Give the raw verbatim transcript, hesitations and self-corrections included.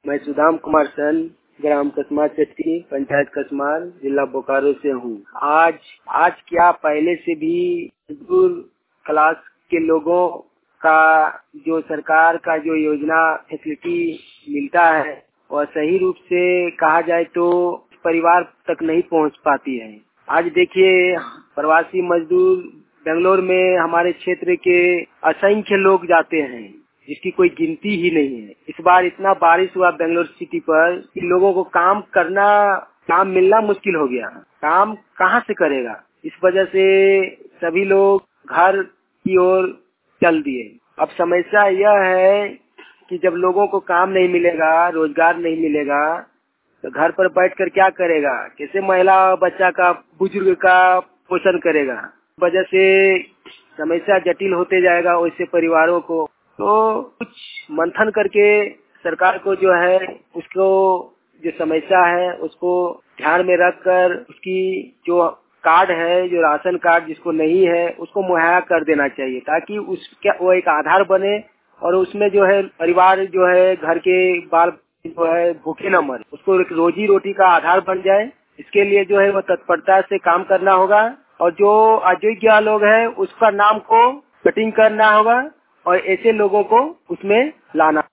मैं सुदाम कुमार सन, ग्राम कसमार चट्टी, पंचायत कसमार, जिला बोकारो से हूँ। आज आज क्या पहले से भी मजदूर क्लास के लोगों का जो सरकार का जो योजना फैसिलिटी मिलता है वह सही रूप से कहा जाए तो परिवार तक नहीं पहुँच पाती है। आज देखिए प्रवासी मजदूर बेंगलोर में हमारे क्षेत्र के असंख्य लोग जाते हैं जिसकी कोई गिनती ही नहीं है। इस बार इतना बारिश हुआ बेंगलोर सिटी पर कि लोगों को काम करना काम मिलना मुश्किल हो गया। काम कहाँ से करेगा? इस वजह से सभी लोग घर की ओर चल दिए। अब समस्या यह है कि जब लोगों को काम नहीं मिलेगा, रोजगार नहीं मिलेगा तो घर पर बैठकर क्या करेगा? कैसे महिला बच्चा का बुजुर्ग का पोषण करेगा? वजह से समस्या जटिल होते जाएगा वैसे परिवारों को। तो कुछ मंथन करके सरकार को जो है उसको जो समस्या है उसको ध्यान में रखकर उसकी जो कार्ड है, जो राशन कार्ड जिसको नहीं है उसको मुहैया कर देना चाहिए ताकि उसका वो एक आधार बने और उसमें जो है परिवार जो है घर के बाल जो है भूखे न मरे, उसको एक रोजी रोटी का आधार बन जाए। इसके लिए जो है वो तत्परता से काम करना होगा और जो अयोग्य लोग हैं उसका नाम को कटिंग करना होगा और ऐसे लोगों को उसमें लाना।